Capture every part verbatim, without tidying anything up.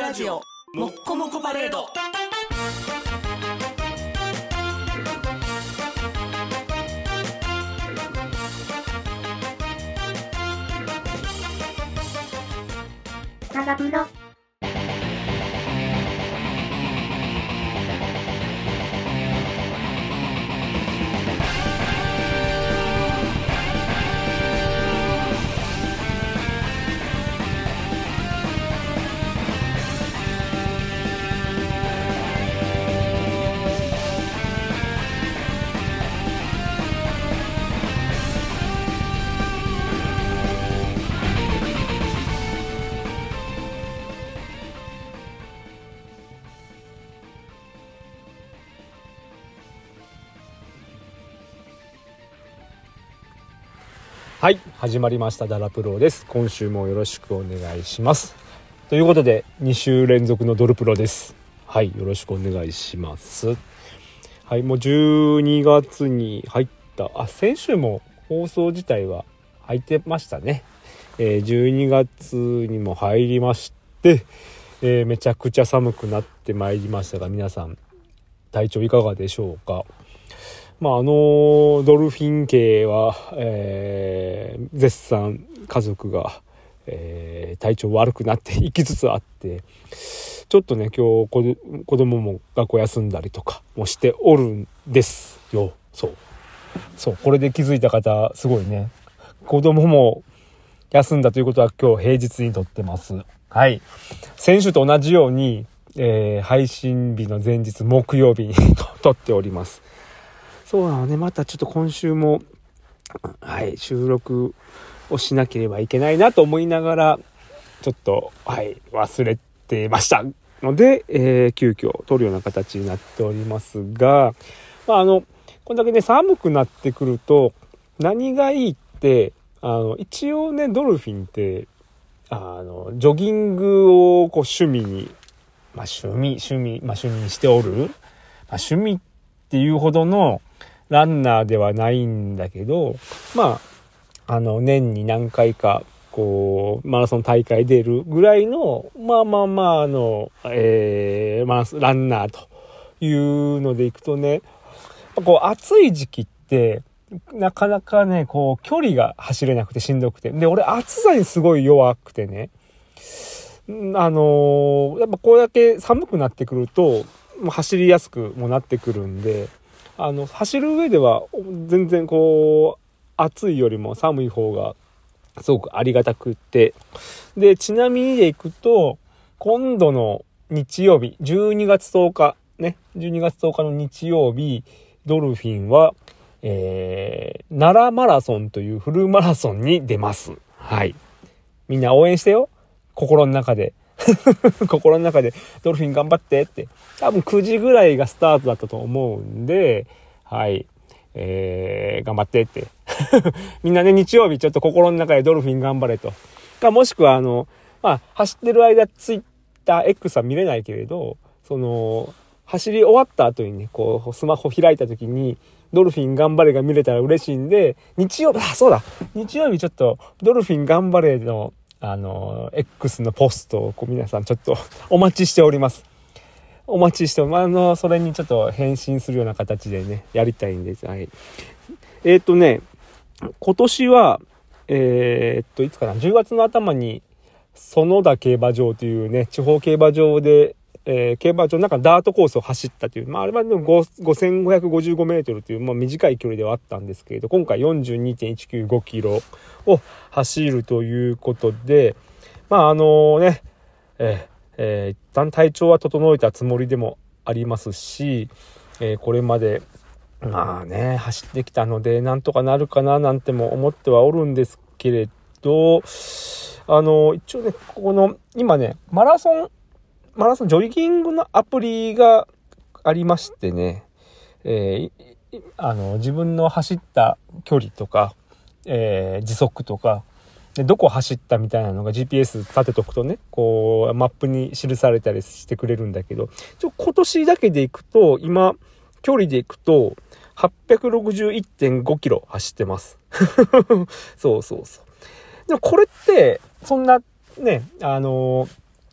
ラジオもっこもこパレード。 タガプロ。 はい、始まりましたダラプロです。今週もよろしくお願いします。ということでに週連続のドルプロです。はい、よろしくお願いします。はい、もうじゅうにがつに入った。あ、先週も放送自体は入ってましたね。えー、じゅうにがつにも入りまして、えー、めちゃくちゃ寒くなってまいりましたが、皆さん体調いかがでしょうか。まああのドルフィン系は、えー、絶賛家族が、えー、体調悪くなっていきつつあって、ちょっとね今日子、子供も学校休んだりとかもしておるんですよ。そうそう、これで気づいた方すごいね。子供も休んだということは今日平日に撮ってます。はい、先週と同じように、えー、配信日の前日木曜日に撮っております。そうなのね、またちょっと今週も、はい、収録をしなければいけないなと思いながら、ちょっと、はい、忘れてましたので、えー、急遽撮るような形になっておりますが、まあ、あの、これだけね、寒くなってくると、何がいいって、あの、一応ね、ドルフィンって、あの、ジョギングをこう趣味に、まあ、趣味、趣味、まあ、趣味にしておる、まあ、趣味っていうほどの、ランナーではないんだけど、まあ、あの、年に何回か、こう、マラソン大会出るぐらいの、まあまあまあ、あの、えー、マラソン、ランナーというのでいくとね、こう、暑い時期って、なかなかね、こう、距離が走れなくてしんどくて。で、俺、暑さにすごい弱くてね、あのー、やっぱこれだけ寒くなってくると、もう走りやすくもなってくるんで、あの走る上では全然こう暑いよりも寒い方がすごくありがたくって、でちなみにでいくと今度の日曜日じゅうにがつとおかね、じゅうにがつとおかの日曜日ドルフィンは、えー、奈良マラソンというフルマラソンに出ます。はい、みんな応援してよ、心の中で心の中でドルフィン頑張ってって。多分くじぐらいがスタートだったと思うんで、はい、えー、頑張ってってみんなね、日曜日ちょっと心の中でドルフィン頑張れとか、もしくはあのまあ走ってる間ツイッター X は見れないけれど、その走り終わった後にね、こうスマホ開いた時にドルフィン頑張れが見れたら嬉しいんで、日曜日、あ、そうだ、日曜日ちょっとドルフィン頑張れのあの X のポストをこう皆さんちょっとお待ちしております。お待ちしております。あのそれにちょっと返信するような形でねやりたいんです。はい。えっとね今年はえー、っといつかな、じゅうがつの頭に園田競馬場というね地方競馬場で、えー、競馬場の中のダートコースを走ったという、まああれはでもごせんごひゃくごじゅうごメートルという、まあ、短い距離ではあったんですけれど、今回 よんじゅうにてんいちきゅうごキロを走るということで、まああのね、えーえー、一旦体調は整えたつもりでもありますし、えー、これまでまあね走ってきたのでなんとかなるかななんても思ってはおるんですけれど、あの一応ねここの今ねマラソンマラソンジョギングのアプリがありましてね、えー、あの自分の走った距離とか、えー、時速とかでどこ走ったみたいなのが ジーピーエス 立てとくとね、こうマップに記されたりしてくれるんだけど、ちょ今年だけでいくと今距離でいくと はっぴゃくろくじゅういってんごキロ走ってますそうそうそう。でもこれってそんなね、あの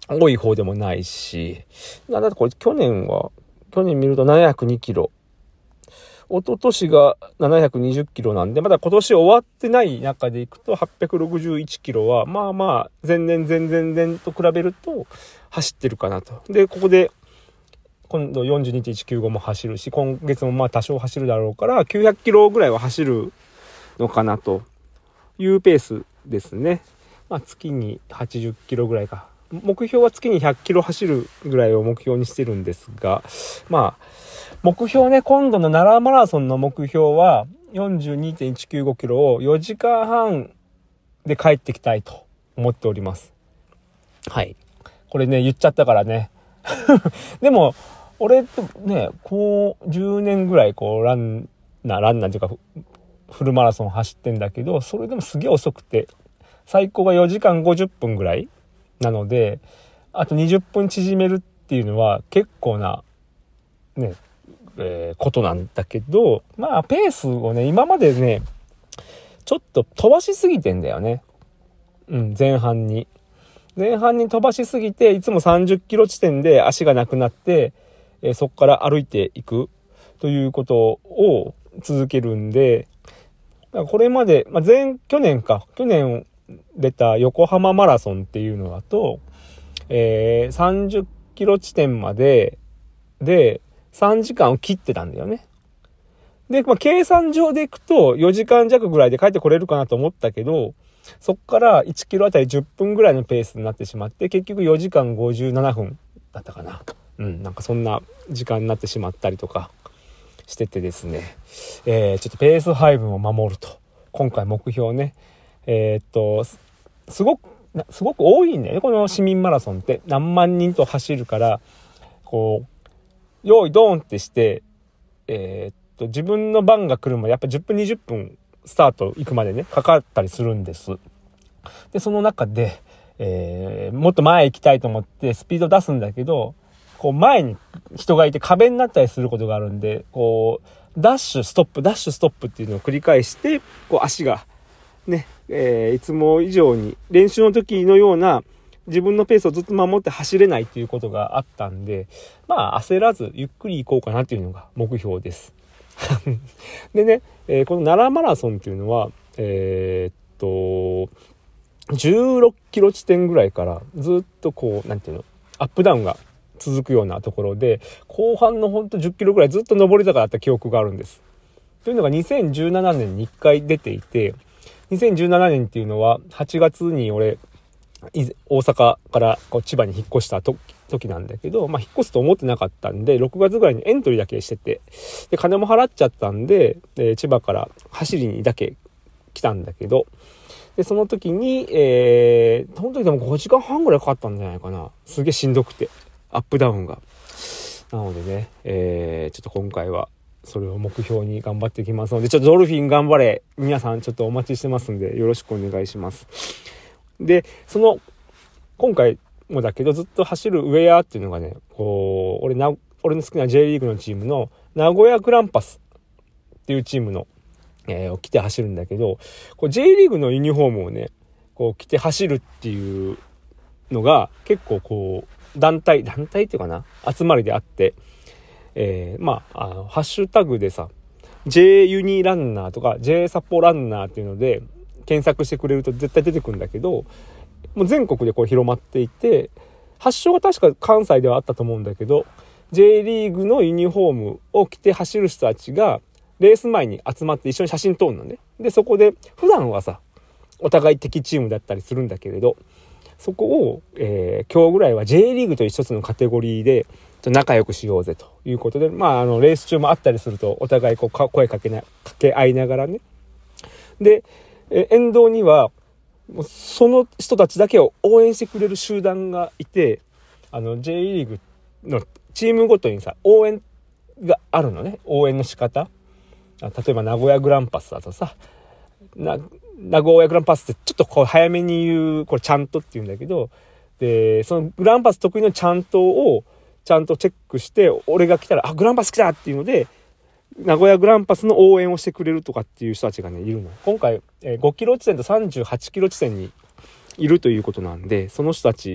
多い方でもないし、だってこれ去年は、去年見るとななひゃくにキロ。一昨年がななひゃくにじゅっキロなんで、まだ今年終わってない中でいくとはっぴゃくろくじゅういちキロは、まあまあ、前年前々年と比べると走ってるかなと。で、ここで、今度 よんじゅうにてんいちきゅうご も走るし、今月もまあ多少走るだろうから、きゅうひゃくキロぐらいは走るのかなというペースですね。まあ月にはちじゅっキロぐらいか。目標は月にひゃっキロ走るぐらいを目標にしてるんですが、まあ、目標ね、今度の奈良マラソンの目標は よんじゅうにてんいちきゅうごキロをよじかんはんで帰ってきたいと思っております。はい。これね、言っちゃったからね。でも、俺ってね、こう、じゅうねんぐらいこう、ランナー、ランナーっていうか、フルマラソン走ってんだけど、それでもすげえ遅くて、最高がよじかんごじゅっぷんぐらいなので、あとにじゅっぷん縮めるっていうのは結構な、ね、えー、ことなんだけど、まあペースをね、今までね、ちょっと飛ばしすぎてんだよね。うん、前半に。前半に飛ばしすぎて、いつもさんじゅっキロ地点で足がなくなって、えー、そこから歩いていくということを続けるんで、これまで、まあ、前、去年か、去年出た横浜マラソンっていうのだと、えー、さんじゅっキロ地点まで、で、さんじかんを切ってたんだよね。で、まあ、計算上でいくとよじかん弱ぐらいで帰ってこれるかなと思ったけど、そっからいちキロあたりじゅっぷんぐらいのペースになってしまって、結局よじかんごじゅうななふんだったかな。うん、なんかそんな時間になってしまったりとかしててですね、えー、ちょっとペース配分を守ると。今回目標ね、えー、っと、すごく、すごく多いんだよね、この市民マラソンって。何万人と走るから、こう、用意ドーンってして、えー、っと、自分の番が来るまでやっぱじゅっぷんにじゅっぷんスタート行くまでね、かかったりするんです。で、その中で、えー、もっと前行きたいと思ってスピード出すんだけど、こう前に人がいて壁になったりすることがあるんで、こう、ダッシュストップ、ダッシュストップっていうのを繰り返して、こう足がね、えー、いつも以上に練習の時のような自分のペースをずっと守って走れないっていうことがあったんで、まあ焦らずゆっくり行こうかなっていうのが目標です。でね、えー、この奈良マラソンっていうのは、えー、っと、じゅうろっキロ地点ぐらいからずっとこう、なんていうの、アップダウンが続くようなところで、後半のほんとじゅっキロぐらいずっと上り坂だった記憶があるんです。というのがにせんじゅうななねんにいっかい出ていて、にせんじゅうななねんっていうのははちがつに俺、大阪からこう千葉に引っ越した時時なんだけど、まあ引っ越すと思ってなかったんで、ろくがつぐらいにエントリーだけしてて、で金も払っちゃったんで、で千葉から走りにだけ来たんだけど、でその時に、えー、その時でもごじかんはんぐらいかかったんじゃないかな。すげえしんどくて、アップダウンが。なのでね、えー、ちょっと今回はそれを目標に頑張っていきますので、ちょっとドルフィン頑張れ、皆さんちょっとお待ちしてますんで、よろしくお願いします。で、その今回もだけどずっと走るウェアっていうのがね、こう俺な俺の好きな J リーグのチームの名古屋グランパスっていうチームの、えー、を着て走るんだけど、こう J リーグのユニフォームをね、こう着て走るっていうのが結構こう団体団体っていうかな、集まりであって、えー、まあ、あのハッシュタグでさ J ユニランナーとか J サポランナーっていうので検索してくれると絶対出てくるんだけど、もう全国でこう広まっていて、発祥は確か関西ではあったと思うんだけど、 J リーグのユニフォームを着て走る人たちがレース前に集まって一緒に写真撮るのね。でそこで普段はさお互い敵チームだったりするんだけれど、そこを、えー、今日ぐらいは J リーグという一つのカテゴリーで仲良くしようぜということで、まああのレース中もあったりするとお互いこうか声かけなかけ合いながらね。でえ沿道にはその人たちだけを応援してくれる集団がいて、あの J リーグのチームごとにさ応援があるのね。応援の仕方、例えば名古屋グランパスだとさ、な名古屋グランパスってちょっとこう早めに言う、これちゃんとって言うんだけど、でそのグランパス得意のちゃんとをちゃんとチェックして、俺が来たらあグランパス来たっていうので名古屋グランパスの応援をしてくれるとかっていう人たちがねいるの。今回、えー、ごキロ地点とさんじゅうはちキロ地点にいるということなんで、その人たち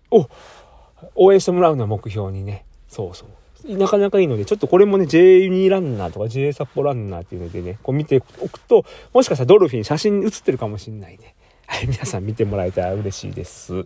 を応援してもらうのを目標にね、そうそうなかなかいいので、ちょっとこれもね ジェイユニ ランナーとか J 札幌ランナーっていうのでね、こう見ておくと、もしかしたらドルフィン写真写ってるかもしれないね。はい、皆さん見てもらえたら嬉しいです。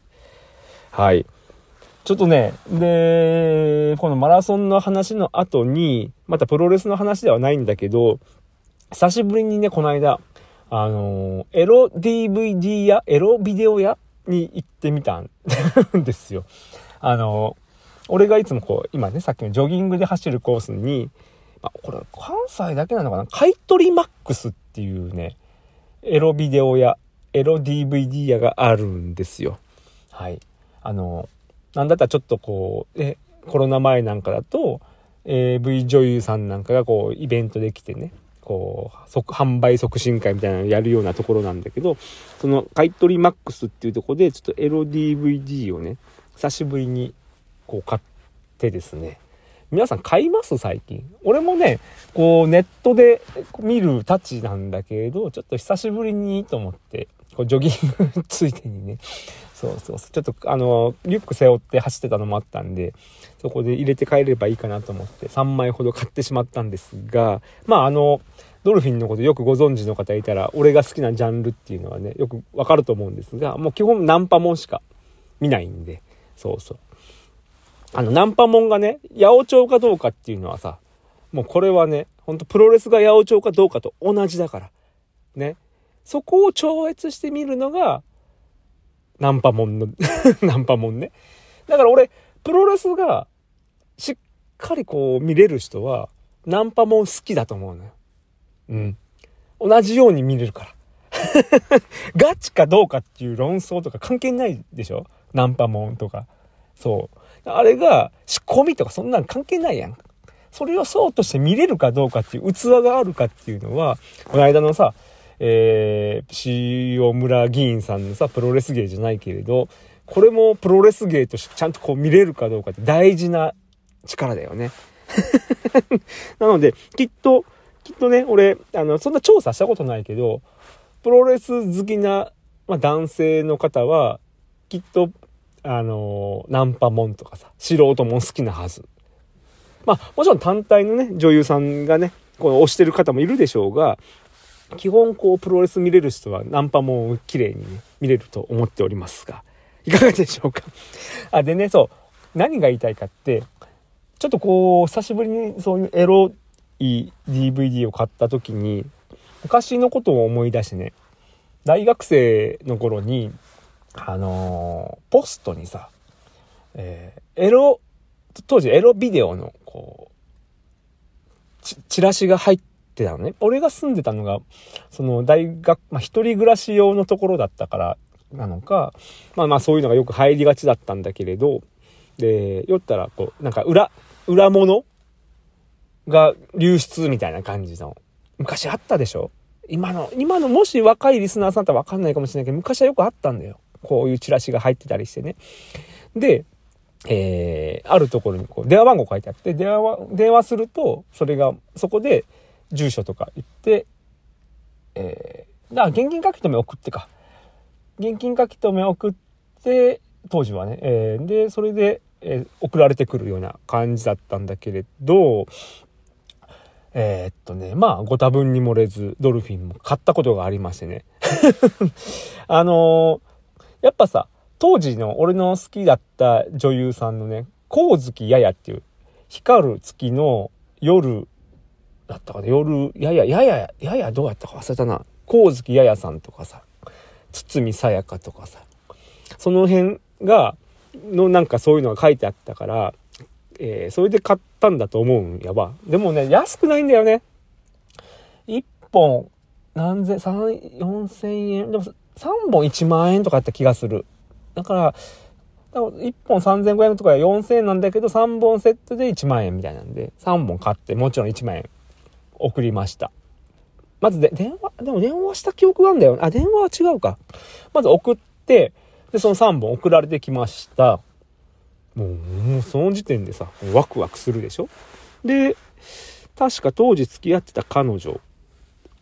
はい、ちょっとね、でこのマラソンの話の後にまたプロレスの話ではないんだけど、久しぶりにねこの間あのエロ ディーブイディー やエロビデオ屋に行ってみたんですよ。あの俺がいつもこう今ね、さっきのジョギングで走るコースに、まあ、これ関西だけなのかな、買い取りマックスっていうねエロビデオやエロ ディーブイディー 屋があるんですよ。はい、あのなんだったらちょっとこうえコロナ前なんかだと エーブイ 女優さんなんかがこうイベントで来てね、こう即販売促進会みたいなのをやるようなところなんだけど、その買い取りマックスっていうところでちょっとエロ ディーブイディー をね久しぶりにこう買ってですね、皆さん買います最近？俺もねこうネットで見るたちなんだけれど、ちょっと久しぶりにと思ってこうジョギングついでにね、そうそうそうちょっとあのリュック背負って走ってたのもあったんで、そこで入れて帰ればいいかなと思ってさんまいほど買ってしまったんですが、まああのドルフィンのことよくご存知の方いたら、俺が好きなジャンルっていうのはねよくわかると思うんですが、もう基本ナンパモンしか見ないんで、そうそうあのナンパモンがね八百長かどうかっていうのはさ、もうこれはねほんとプロレスが八百長かどうかと同じだからね、そこを超越してみるのがナンパモンのナンパモンね。だから俺プロレスがしっかりこう見れる人はナンパモン好きだと思うのよ。うん、同じように見れるからガチかどうかっていう論争とか関係ないでしょ、ナンパモンとか。そうあれが仕込みとかそんなの関係ないやん。それをそうとして見れるかどうかっていう器があるかっていうのは、この間のさえー、塩村議員さんのさプロレス芸じゃないけれど、これもプロレス芸としてちゃんとこう見れるかどうかって大事な力だよねなのできっときっとね俺あのそんな調査したことないけど、プロレス好きな、まあ、男性の方はきっとあのナンパモンとかさ素人も好きなはず。まあもちろん単体のね女優さんがねこう推してる方もいるでしょうが、基本こうプロレス見れる人はナンパも綺麗にね見れると思っておりますが、いかがでしょうかあでね、そう何が言いたいかって、ちょっとこう久しぶりにそういうエロい ディーブイディー を買った時に昔のことを思い出してね、大学生の頃にあのー、ポストにさ、えー、エロ当時エロビデオのこうチ、チラシが入ってたのね。俺が住んでたのがその大学、まあ、一人暮らし用のところだったからなのか、まあまあそういうのがよく入りがちだったんだけれど、で酔ったらこうなんか裏裏物が流出みたいな感じの昔あったでしょ。今の今のもし若いリスナーさんとは分かんないかもしれないけど、昔はよくあったんだよ、こういうチラシが入ってたりしてね。でえー、あるところにこう電話番号書いてあって、電話電話するとそれがそこで住所とか言って、えー、だから現金書き留め送ってか現金書き留め送って当時はね、えー、でそれで、えー、送られてくるような感じだったんだけれど、えー、っとねまあご多分に漏れずドルフィンも買ったことがありましてねあのー、やっぱさ当時の俺の好きだった女優さんのね、光月ややっていう光る月の夜だったかな、夜ややややややどうやったか忘れたな、光月ややさんとかさ堤さやかとかさ、その辺がのなんかそういうのが書いてあったから、えー、それで買ったんだと思うんやわ。でもね安くないんだよね。いっぽん何千さん、よんせんえんでもさんぼんいちまんえんとかやった気がする。だからいっぽんさんぜんごひゃくえんとかよんせんえんなんだけどさんぼんセットでいちまんえんみたいなんでさんぼん買ってもちろんいちまんえん送りました。まずで電話でも電話した記憶があるんだよ。あ電話は違うか。まず送ってでそのさんぼん送られてきました。もう、もうその時点でさワクワクするでしょ。で確か当時付き合ってた彼女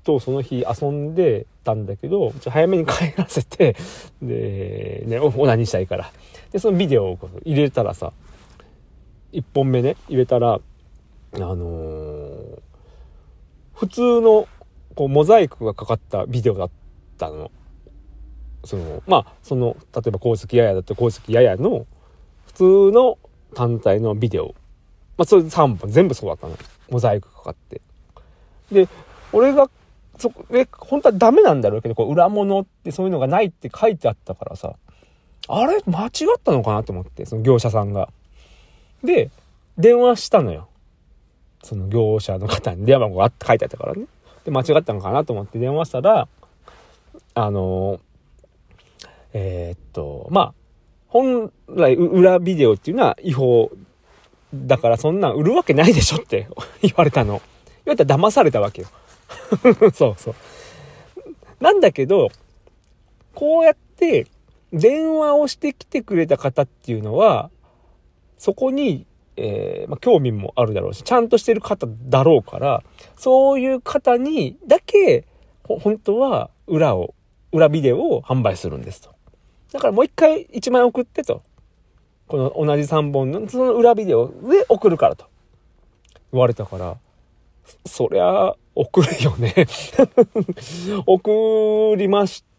とその日遊んでたんだけど、早めに帰らせて、で、ね、オナニーしたいから。で、そのビデオを入れたらさ、いっぽんめね、入れたら、あのー、普通のこうモザイクがかかったビデオだったの。その、まあ、その、例えば光月ややだったら光月ややの普通の単体のビデオ。まあ、それさんぼん全部そうだったの。モザイクかかって。で、俺が、そこで、本当はダメなんだろうけど、こう裏物ってそういうのがないって書いてあったからさ、あれ間違ったのかなと思って、その業者さんが。で、電話したのよ。その業者の方に電話番号があって書いてあったからね。で、間違ったのかなと思って電話したら、あのー、えー、っと、まあ、本来裏ビデオっていうのは違法だからそんなん売るわけないでしょって言われたの。言われたら騙されたわけよ。そうそう。なんだけど、こうやって電話をしてきてくれた方っていうのは、そこに、えーまあ、興味もあるだろうし、ちゃんとしてる方だろうから、そういう方にだけ、ほ本当は裏を、裏ビデオを販売するんですと。だからもう一回いちまい送ってと。この同じさんぼんのその裏ビデオで送るからと言われたから、そりゃ送るよね。送りまして、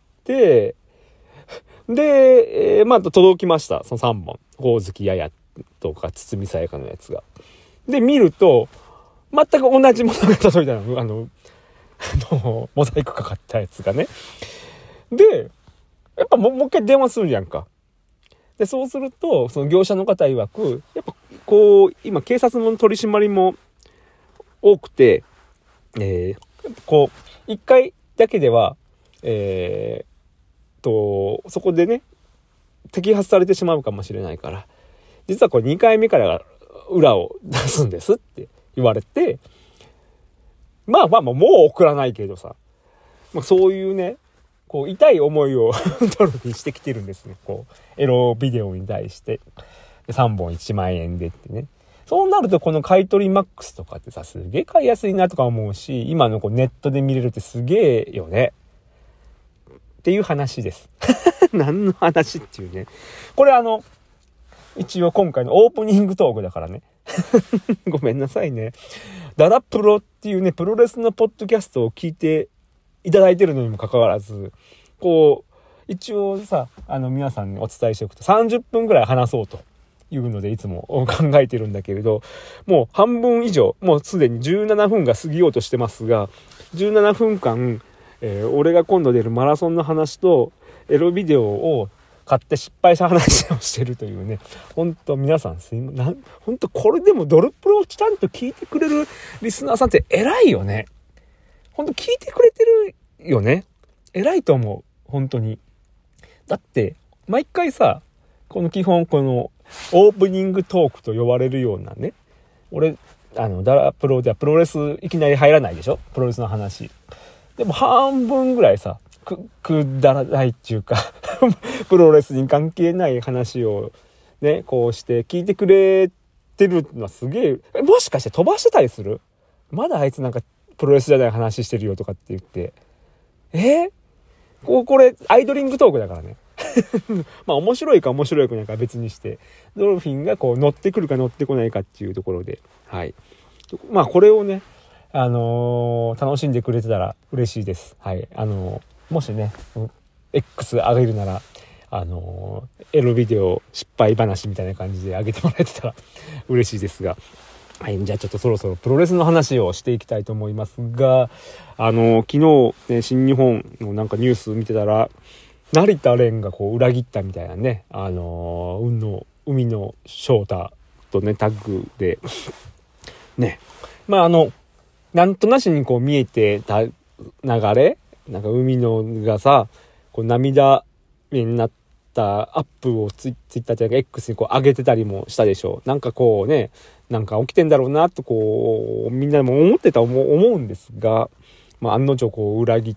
で、えー、まあ届きました。そのさんぼん。光月ややとか堤さやかのやつが。で、見ると、全く同じものが届いたの。あの、あのモザイクかかったやつがね。で、やっぱもう一回電話するやんか。で、そうすると、その業者の方曰く、やっぱこう、今警察の取り締まりも多くて、えー、こう、一回だけでは、えー、と、そこでね、摘発されてしまうかもしれないから、実はこれにかいめから裏を出すんですって言われて、まあまあまあもう送らないけどさ、まあ、そういうね、こう痛い思いをドルにしてきてるんですね。こうエロビデオに対してでさんぼんいちまんえんでってね。そうなるとこの買い取りマックスとかってさ、すげえ買いやすいなとか思うし、今のこうネットで見れるってすげえよねっていう話です。何の話っていうね。これあの一応今回のオープニングトークだからね。ごめんなさいね。ダラプロっていうねプロレスのポッドキャストを聞いていただいてるのにもかかわらず、こう一応さ、あの皆さんにお伝えしておくとさんじゅっぷんぐらい話そうというのでいつも考えてるんだけれど、もう半分以上、もうすでにじゅうななふんが過ぎようとしてますが、じゅうななふんかん、えー、俺が今度出るマラソンの話とエロビデオを買って失敗した話をしてるというね、ほんと皆さんすいません、ほんとこれでもドルプロをちゃんと聞いてくれるリスナーさんって偉いよね。ほんと聞いてくれてるよね。偉いと思う。本当に。だって毎回さ、この基本このオープニングトークと呼ばれるようなね、俺あのダラプロではプロレスいきなり入らないでしょ、プロレスの話。でも半分ぐらいさ、くくだらないっていうかプロレスに関係ない話をねこうして聞いてくれてるのはすげえ。もしかして飛ばしてたりする？まだあいつなんかプロレスじゃない話してるよとかって言って、えー、ここれアイドリングトークだからね。まあ面白いか面白いかなんか別にして、ドルフィンがこう乗ってくるか乗ってこないかっていうところで、はい。まあこれをね、あのー、楽しんでくれてたら嬉しいです。はい。あのー、もしね、X 上げるなら、あのー、エロビデオ失敗話みたいな感じで上げてもらえてたら嬉しいですが、はい、じゃあちょっとそろそろプロレスの話をしていきたいと思いますが、あの昨日、ね、新日本のなんかニュース見てたら、成田蓮がこう裏切ったみたいなね、あの運の海の翔太とねタッグでね、まああのなんとなしにこう見えてた流れ、なんか海のがさ、こう涙目になったアップをツイッターじゃなく X にこう上げてたりもしたでしょ。なんかこうね、なんか起きてんだろうなとこうみんなも思ってた思う、思うんですが、まあ案の定こう裏切って、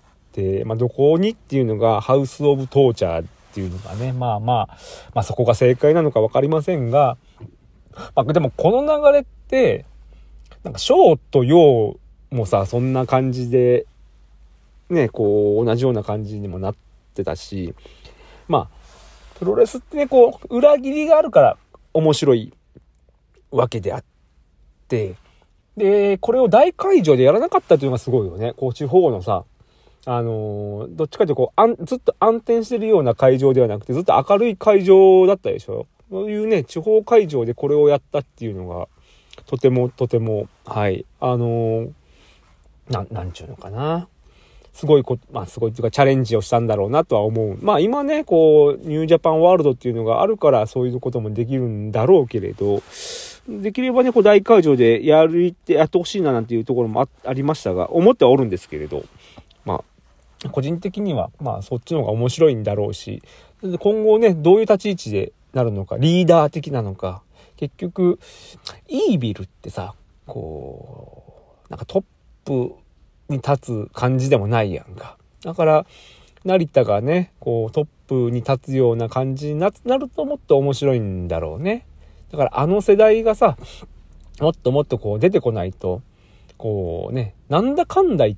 まあどこにっていうのがハウスオブトーチャーっていうのがね、まあまあまあそこが正解なのか分かりませんが、まあでもこの流れってなんかショーとヨーもさそんな感じでね、こう同じような感じにもなってたし、まあプロレスってね、こう裏切りがあるから面白いわけであって、でこれを大会場でやらなかったというのがすごいよね。こう地方のさ、あのー、どっちかというとこうあんずっと暗転してるような会場ではなくて、ずっと明るい会場だったでしょ。そういうね、地方会場でこれをやったっていうのがとてもとても、はいあのー、ななんちゅうのかな、すごいこまあすごいっていうかチャレンジをしたんだろうなとは思う。まあ今ね、こうニュージャパンワールドっていうのがあるからそういうこともできるんだろうけれど、できればね、こう大会場でやるってやってほしいななんていうところも あ, ありましたが、思ってはおるんですけれど、まあ個人的にはまあそっちの方が面白いんだろうし、今後ねどういう立ち位置でなるのか、リーダー的なのか、結局イービルってさ、こうなんかトップに立つ感じでもないやんか。だから成田がねこうトップに立つような感じに な, なるともっと面白いんだろうね。だからあの世代がさ、もっともっとこう出てこないと、こうね、なんだかんだ言って、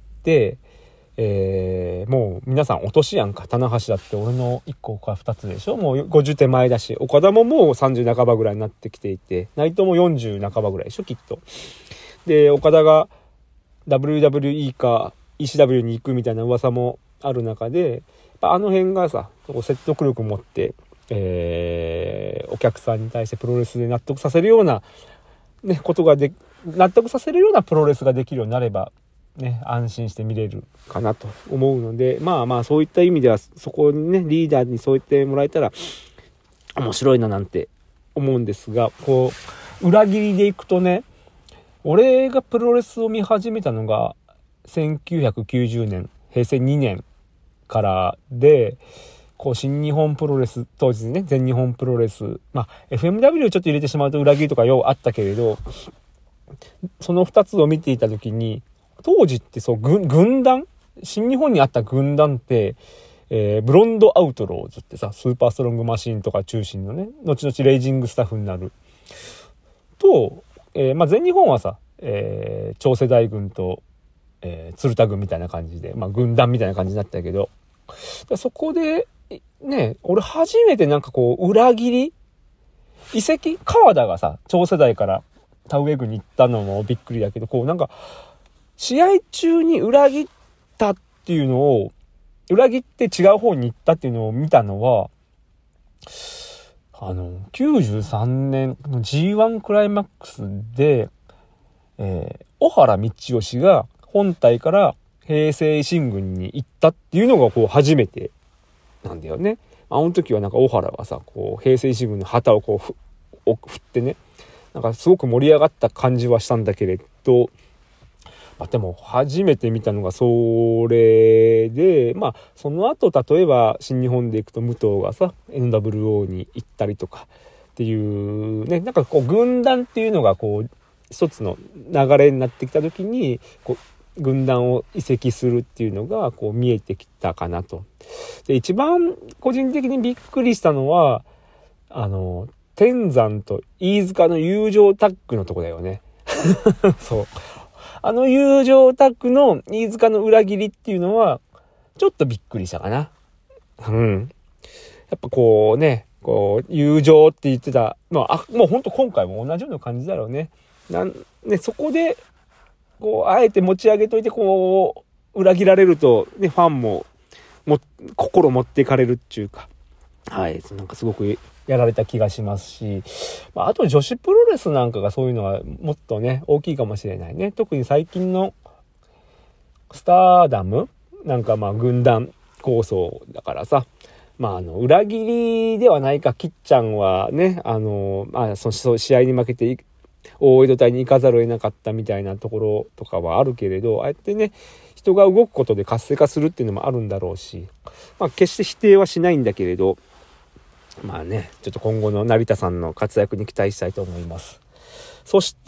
えー、もう皆さんお年やんか。棚橋だって俺のいっこかふたつでしょ。もうごじゅう手前だし、岡田ももうさんじゅう半ばぐらいになってきていて、内藤もよんじゅう半ばぐらいでしょきっと。で岡田が ダブリューダブリューイー か イーシーダブリュー に行くみたいな噂もある中で、あの辺がさ説得力持って、えー、お客さんに対してプロレスで納得させるような、ね、ことがで納得させるようなプロレスができるようになれば、ね、安心して見れるかなと思うので、まあまあそういった意味ではそこにねリーダーにそう言ってもらえたら面白いななんて思うんですが、こう裏切りでいくとね、俺がプロレスを見始めたのがせんきゅうひゃくきゅうじゅうねんへいせいにねんからで、こう新日本プロレス当時ね、全日本プロレス、まあ エフエムダブリュー ちょっと入れてしまうと裏切りとかようあったけれど、そのふたつを見ていた時に、当時ってそう軍軍団、新日本にあった軍団って、えー、ブロンドアウトローズってさ、スーパーストロングマシーンとか中心のね、後々レイジングスタッフになると、えー、まあ全日本はさ、えー、超世代軍と、えー、鶴田軍みたいな感じで、まあ軍団みたいな感じになったけど、そこでね、俺初めてなんかこう裏切り移籍、川田がさ超世代から田植え軍に行ったのもびっくりだけど、こうなんか試合中に裏切ったっていうのを、裏切って違う方に行ったっていうのを見たのは、あのきゅうじゅうさんねんの ジーワン クライマックスで、えー、小原道義が本体から平成維新軍に行ったっていうのがこう初めてなんだよね。あの時はなんか小原はさ、こう平成維新軍の旗をこうふ振ってね、なんかすごく盛り上がった感じはしたんだけれど、まあ、でも初めて見たのがそれで、まあその後例えば新日本で行くと武藤がさ エヌダブリューオー に行ったりとかっていうね、なんかこう軍団っていうのがこう一つの流れになってきた時に、こう軍団を移籍するっていうのがこう見えてきたかなと。で一番個人的にびっくりしたのは、あの天山と飯塚の友情タッグのとこだよね。そう、あの友情タッグの飯塚の裏切りっていうのはちょっとびっくりしたかな。うん。やっぱこうね、こう友情って言ってた、まあ、あもうほんと今回も同じような感じだろうね。なんね、そこでこうあえて持ち上げといてこう裏切られるとね、ファンもも心持っていかれるっていうか、はい、なんかすごくやられた気がしますし、まあ、あと女子プロレスなんかがそういうのはもっとね大きいかもしれないね。特に最近のスターダムなんかまあ軍団構想だからさ、まああの裏切りではないか、きっちゃんはね、あのまあその試合に負けて大江戸隊に行かざるを得なかったみたいなところとかはあるけれど、ああやってね人が動くことで活性化するっていうのもあるんだろうし、まあ決して否定はしないんだけれど、まあね、ちょっと今後の成田さんの活躍に期待したいと思います。そして、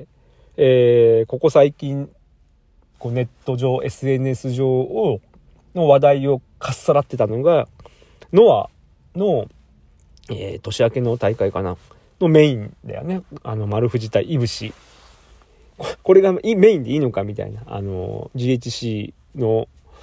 えー、ここ最近こうネット上 エスエヌエス 上をの話題をかっさらってたのがノアの、えー、年明けの大会かなのメインだよね。あの丸藤対いぶし、これがメインでいいのかみたいな、あの ジーエイチシー の、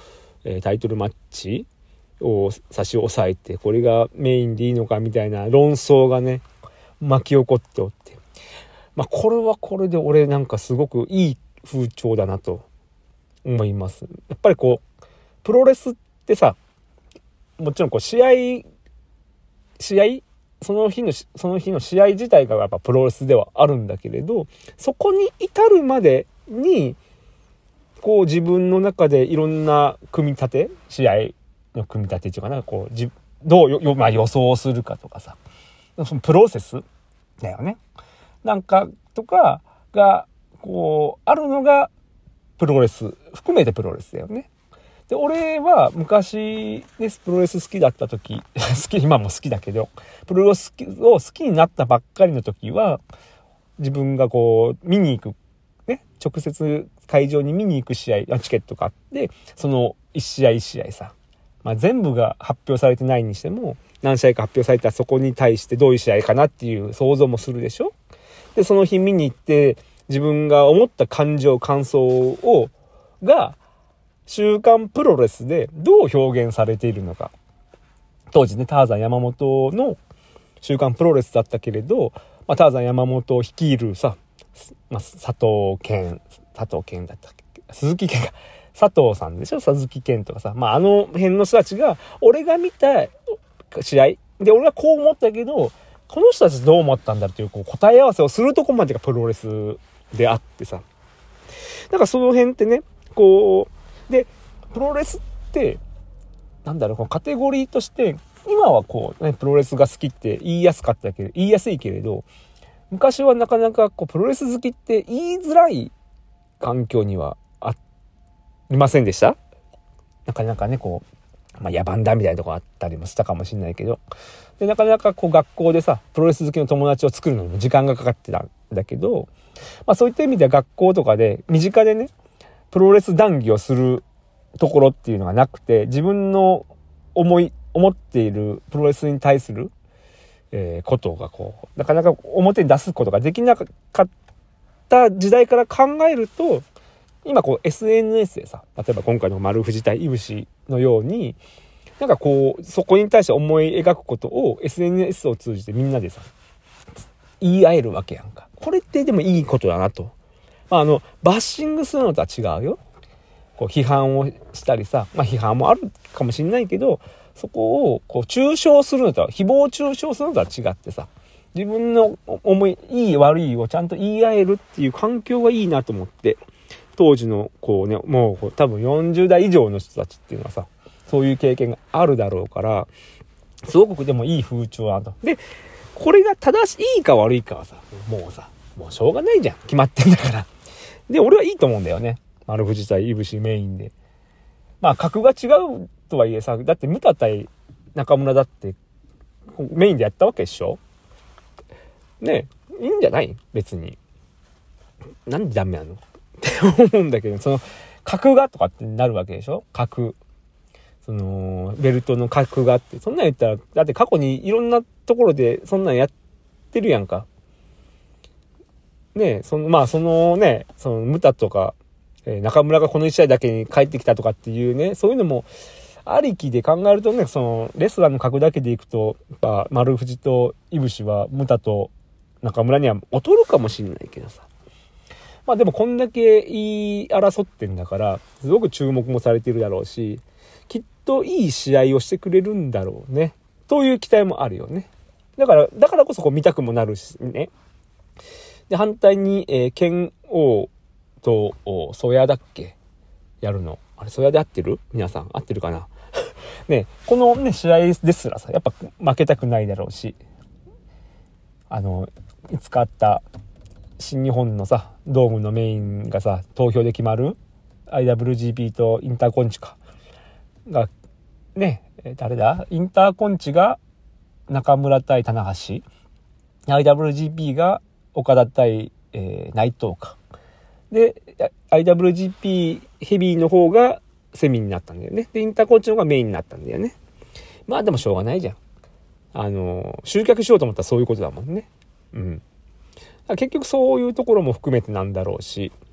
えー、タイトルマッチを差し押さえてこれがメインでいいのかみたいな論争がね巻き起こっておって、まあこれはこれで俺なんかすごくいい風潮だなと思います。やっぱりこうプロレスってさ、もちろんこう試合試合その日のその日の試合自体がやっぱプロレスではあるんだけれど、そこに至るまでにこう自分の中でいろんな組み立て、試合の組み立てっていうかな、こうじどうよよ、まあ、予想するかとかさ、そのプロセスだよね。なんかとかがこうあるのがプロレス含めてプロレスだよね。で俺は昔ですプロレス好きだった時好き今も好きだけどプロレスを好きになったばっかりの時は自分がこう見に行くね直接会場に見に行く試合チケット買ってその一試合一試合さ、まあ、全部が発表されてないにしても何試合か発表されたらそこに対してどういう試合かなっていう想像もするでしょ。でその日見に行って自分が思った感情感想をが週刊プロレスでどう表現されているのか。当時ねターザン山本の週刊プロレスだったけれど、まあ、ターザン山本を率いるさ、まあ、佐藤健佐藤健だったっけ鈴木健か佐藤さんでしょ鈴木健とかさ、まあ、あの辺の人たちが俺が見た試合で俺はこう思ったけどこの人たちどう思ったんだっていう、こう答え合わせをするとこまでがプロレスであってさ、だからその辺ってねこうでプロレスってなんだろうこのカテゴリーとして今はこう、ね、プロレスが好きって言いやすかったけど言いやすいけれど昔はなかなかこうプロレス好きって言いづらい環境にはありませんでした。なかなかねこう、まあ、野蛮だみたいなとこあったりもしたかもしれないけどでなかなかこう学校でさプロレス好きの友達を作るのにも時間がかかってたんだけど、まあ、そういった意味では学校とかで身近でねプロレス談義をするところっていうのがなくて自分の思い思っているプロレスに対する、えー、ことがこうなかなか表に出すことができなかった時代から考えると今こう エスエヌエス でさ例えば今回の丸藤対いぶしのようになんかこうそこに対して思い描くことを エスエヌエス を通じてみんなでさ言い合えるわけやんか。これってでもいいことだなと。まあ、あのバッシングするのとは違うよ。こう批判をしたりさ、まあ批判もあるかもしれないけど、そこをこう中傷するのとは誹謗中傷するのとは違ってさ、自分の思いいい悪いをちゃんと言い合えるっていう環境がいいなと思って、当時のこうねもうこう多分よんじゅう代以上の人たちっていうのはさ、そういう経験があるだろうから、すごくでもいい風潮だと。で、これが正しいか悪いかはさ、もうさ、もうしょうがないじゃん。決まってんだから。で、俺はいいと思うんだよね。丸藤対いぶしメインで。まあ格が違うとはいえさ、だってムタ対中村だってメインでやったわけでしょ。ねえ、いいんじゃない別に。なんでダメなのって思うんだけど、その格がとかってなるわけでしょ。格。そのベルトの格があって、そんなん言ったらだって過去にいろんなところでそんなんやってるやんか。ねえ、そのまあそのね、そのムタとか、えー、中村がこの一試合だけに帰ってきたとかっていうね、そういうのもありきで考えるとね、そのレスラーの格だけでいくと、やっぱ丸藤といぶしはムタと中村には劣るかもしれないけどさ。まあでもこんだけ言い争ってんだから、すごく注目もされてるだろうし、きっといい試合をしてくれるんだろうね。という期待もあるよね。だから、だからこそこう見たくもなるしね。で、反対に、えー、剣王とソヤだっけやるの。あれ、ソヤで合ってる？皆さん、合ってるかなね、このね、試合ですらさ、やっぱ負けたくないだろうし、あの、いつかあった新日本のさ、ドームのメインがさ、投票で決まる アイダブリュージーピー とインターコンチか。が、ね、誰だ？インターコンチが中村対棚橋。アイダブリュージーピー が岡田対、えー、内藤か。で、アイダブリュージーピー ヘビーの方がセミになったんだよね。で、インターコンチの方がメインになったんだよね。まあでもしょうがないじゃん。あの、集客しようと思ったらそういうことだもんね。うん。結局そういうところも含めてなんだろうし、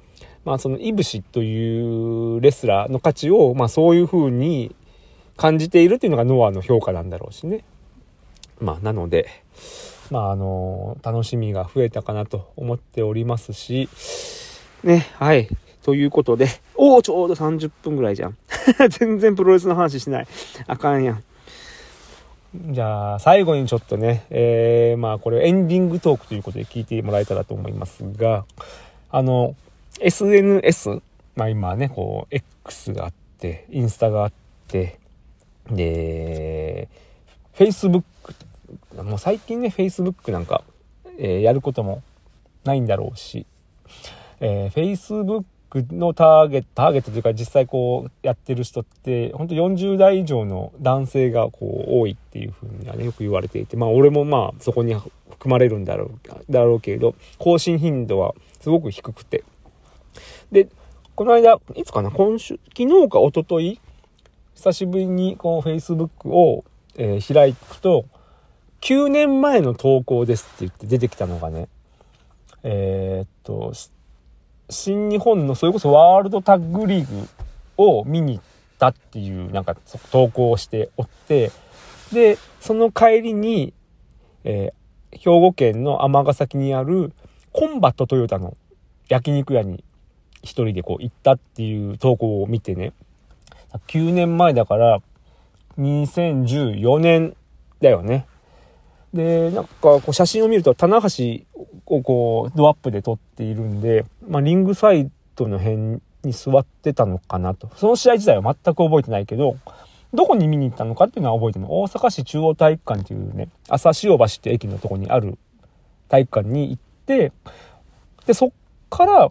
まあそのイブシというレスラーの価値を、まあそういう風に感じているっていうのがノアの評価なんだろうしね。まあなので、まああの、楽しみが増えたかなと思っておりますし、ね、はい。ということで、おーちょうどさんじゅっぷんぐらいじゃん。全然プロレスの話しない。あかんやん。じゃあ最後にちょっとね、えー、まあこれエンディングトークということで聞いてもらえたらと思いますが、あの エスエヌエス、まあ今ねこう X があってインスタがあってで Facebook、 もう最近ね Facebook なんか、えー、やることもないんだろうし、えー、Facebookのターゲット、ターゲットというか実際こうやってる人って本当よんじゅう代以上の男性がこう多いっていうふうにはねよく言われていて、まあ俺もまあそこに含まれるんだろうだろうけれど、更新頻度はすごく低くて、でこの間いつかな今週昨日か一昨日久しぶりにこう Facebook を、えー、開くときゅうねんまえの投稿ですって言って出てきたのがね、えー、っと新日本のそれこそワールドタッグリーグを見に行ったっていうなんか投稿をしておって、でその帰りに、えー、兵庫県の尼崎にあるコンバットトヨタの焼肉屋に一人でこう行ったっていう投稿を見てね、きゅうねんまえだからにせんじゅうよねんだよね。でなんかこう写真を見ると棚橋をこうドアップで撮っているんで、まあ、リングサイドの辺に座ってたのかなと。その試合自体は全く覚えてないけど、どこに見に行ったのかっていうのは覚えてるの。大阪市中央体育館っていうね、朝潮橋って駅のとこにある体育館に行って、でそっから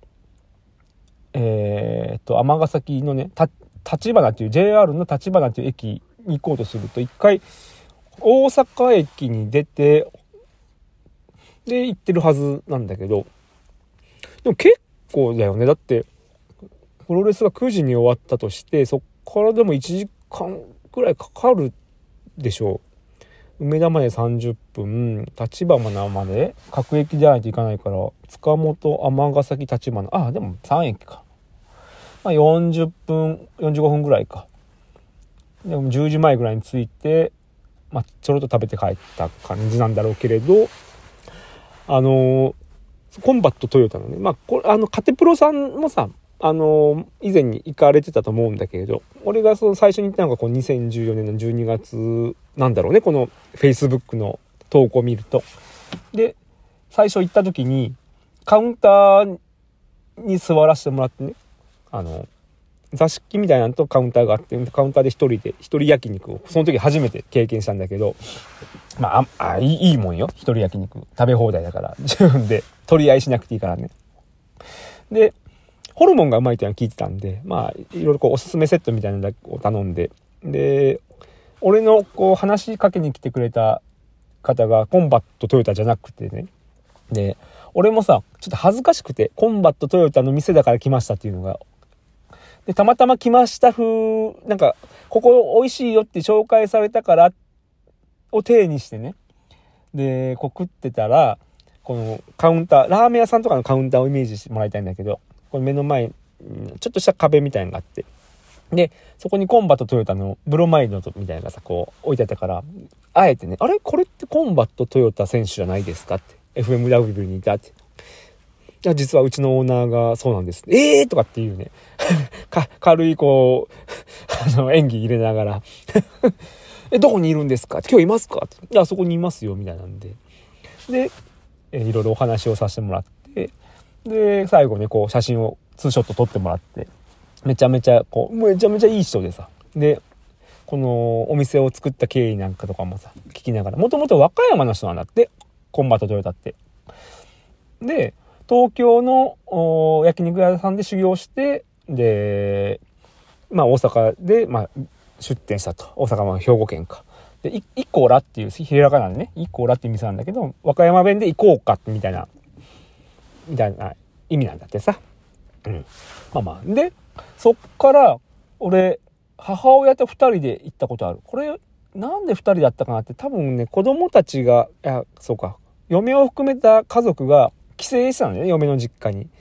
えー、っと尼崎のねた立花っていう ジェイアール の立花っていう駅に行こうとすると一回大阪駅に出てで行ってるはずなんだけど、でも結構だよね。だってプロレスがくじに終わったとしてそっからでもいちじかんくらいかかるでしょう。梅田までさんじゅっぷん、立花まで各駅じゃないといかないから塚本尼崎立花、あでもさん駅か、まあ、よんじゅっぷんよんじゅうごふんぐらいか。でもじゅうじまえぐらいに着いて、まあ、ちょろっと食べて帰った感じなんだろうけれど、あのー、コンバットトヨタのね、まあ、これあのカテプロさんもさ、あのー、以前に行かれてたと思うんだけれど、俺がその最初に行ったのがこうにせんじゅうよねんのじゅうにがつなんだろうね、この Facebook の投稿を見ると。で最初行った時にカウンターに座らせてもらってね、あの座敷みたいなのとカウンターがあって、カウンターで一人で一人焼肉をその時初めて経験したんだけど、まあ、ああいい、いいもんよ。一人焼肉食べ放題だから自分で取り合いしなくていいからね。でホルモンがうまいっていうのは聞いてたんで、まあいろいろこうおすすめセットみたいなのを頼んで、で俺のこう話しかけに来てくれた方がコンバットトヨタじゃなくてね、で俺もさちょっと恥ずかしくてコンバットトヨタの店だから来ましたっていうのが、でたまたま来ました風、なんかここ美味しいよって紹介されたからを体にしてね、でこう食ってたらこのカウンター、ラーメン屋さんとかのカウンターをイメージしてもらいたいんだけど、この目の前にちょっとした壁みたいなのがあって、でそこにコンバットトヨタのブロマイドみたいなのがさこう置いてあったから、あえてね、あれこれってコンバットトヨタ選手じゃないですかって、 エフエムダブリュー にいたって、いや実はうちのオーナーがそうなんです、えーとかっていうねか軽いこうあの演技入れながらえどこにいるんですかって、今日いますかって、いやそこにいますよみたいなんで、でえいろいろお話をさせてもらって、で最後ねこう写真をツーショット撮ってもらって、めちゃめちゃこうめちゃめちゃいい人でさ、でこのお店を作った経緯なんかとかもさ聞きながら、もともと和歌山の人なんだってコンバットトヨタって。で東京の焼肉屋さんで修行して、でまあ大阪で、まあ、出店したと。大阪は兵庫県かで、いイコーラっていうひらがなでね、イコーラっていう店なんだけど、和歌山弁で行こうかみたいなみたいな意味なんだってさ。うん。まあまあでそっから俺母親とふたりで行ったことある。これなんでふたりだったかなって、多分ね子供たちが、いやそうか、嫁を含めた家族が帰省したのね、嫁の実家に。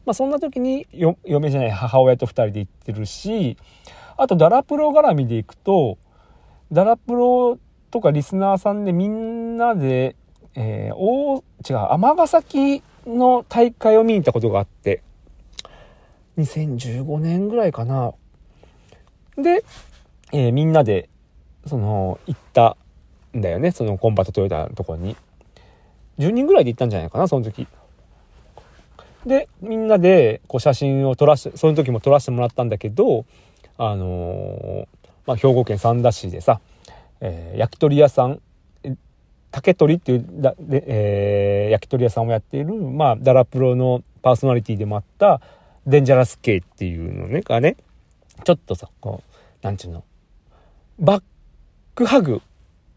まあそんな時によ嫁じゃない母親とふたりで行ってるし、あとダラプロ絡みで行くと、ダラプロとかリスナーさんでみんなで、えー、お違う尼崎の大会を見に行ったことがあって、にせんじゅうごねんぐらいかな。で、えー、みんなでその行ったんだよね、そのコンバットトヨタのところにじゅうにんぐらいで行ったんじゃないかな、その時で。みんなでこう写真を撮らして、その時も撮らせてもらったんだけど、あのーまあ、兵庫県三田市でさ、えー、焼き鳥屋さん竹鳥っていうだで、えー、焼き鳥屋さんをやっている、まあ、ダラプロのパーソナリティでもあったデンジャラス系っていうのねがね、ちょっとさこうなんちゅうのバックハグ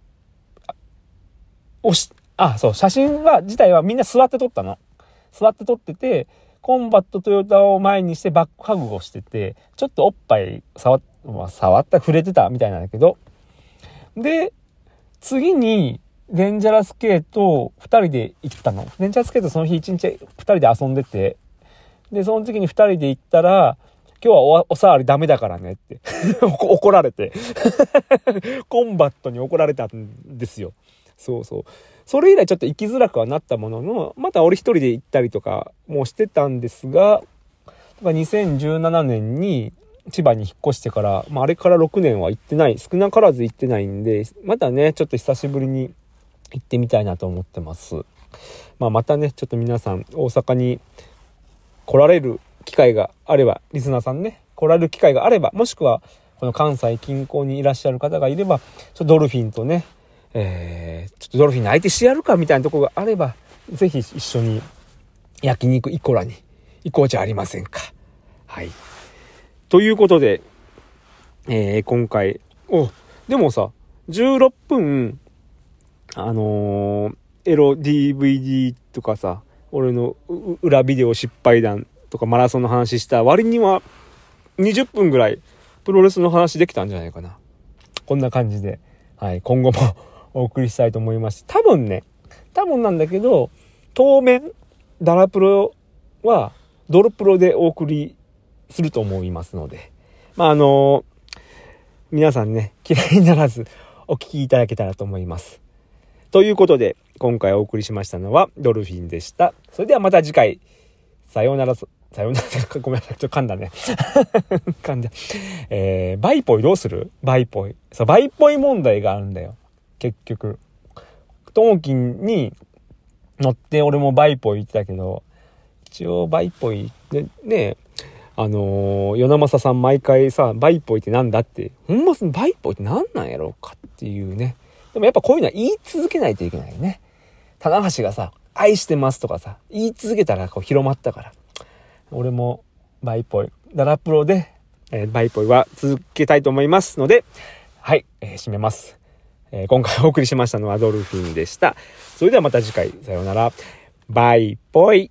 をしあそう写真は自体はみんな座って撮ったの。座って撮ってて、コンバットトヨタを前にしてバックハグをしてて、ちょっとおっぱい触っ、まあ、触った触れてたみたいなんだけど、で次にデンジャラス系とふたりで行ったの。デンジャラス系とその日一日ふたりで遊んでて、でその時にふたりで行ったら、今日は お, おさわりダメだからねって怒られてコンバットに怒られたんですよ。そうそう、それ以来ちょっと行きづらくはなったものの、また俺一人で行ったりとかもしてたんですが、にせんじゅうななねんに千葉に引っ越してから、まあ、あれからろくねんは行ってない、少なからず行ってないんで、またねちょっと久しぶりに行ってみたいなと思ってます。まあ、またねちょっと皆さん大阪に来られる機会があれば、リスナーさんね来られる機会があれば、もしくはこの関西近郊にいらっしゃる方がいれば、ちょっとドルフィンとね、えー、ちょっとドルフィンの相手してやるかみたいなところがあれば、ぜひ一緒に焼肉イコラに行こうじゃありませんか。はい、ということで、えー、今回おでもさじゅうろっぷんあのー、エロ ディーブイディー とかさ、俺の裏ビデオ失敗談とかマラソンの話した割にはにじゅっぷんぐらいプロレスの話できたんじゃないかな。こんな感じで、はい、今後もお送りしたいと思います。多分ね多分なんだけど、当面ダラプロはドルプロでお送りすると思いますので、まああのー、皆さんね嫌いにならずお聞きいただけたらと思います。ということで今回お送りしましたのはドルフィンでした。それではまた次回、さようなら。さようならごめんなさい、ちょっと噛んだね噛んだ、えー、バイポイどうする？バイポイそうバイポイ問題があるんだよ。結局トモキンに乗って俺もバイポイ言ってたけど、一応バイポイでね、あのー、与那政さん毎回さバイポイってなんだって、ほんまバイポイってなんなんやろうかっていうね。でもやっぱこういうのは言い続けないといけないよね。棚橋がさ愛してますとかさ言い続けたらこう広まったから、俺もバイポイダラプロで、えー、バイポイは続けたいと思いますので、はい、えー、締めます、えー、今回お送りしましたのはドルフィンでした。それではまた次回、さようなら。バイポイ。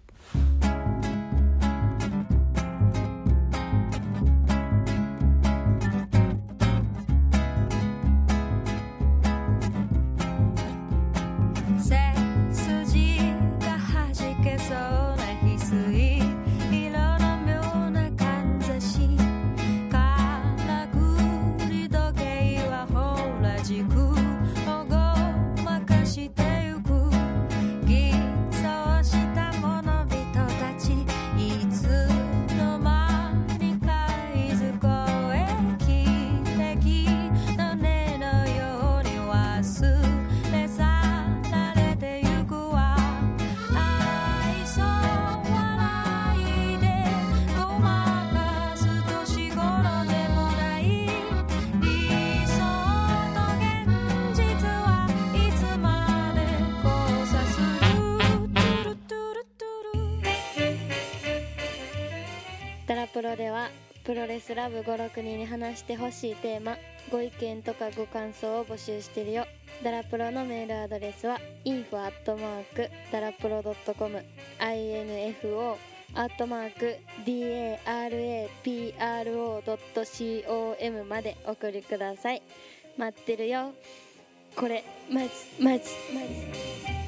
ダラプロではプロレスラブごろくにんに話してほしいテーマ、ご意見とかご感想を募集してるよ。ダラプロのメールアドレスは インフォ アットマーク ダラプロ ドットコム インフォ アットマーク ダラプロ ドットコム まで送りください。待ってるよ。これマジマジマジ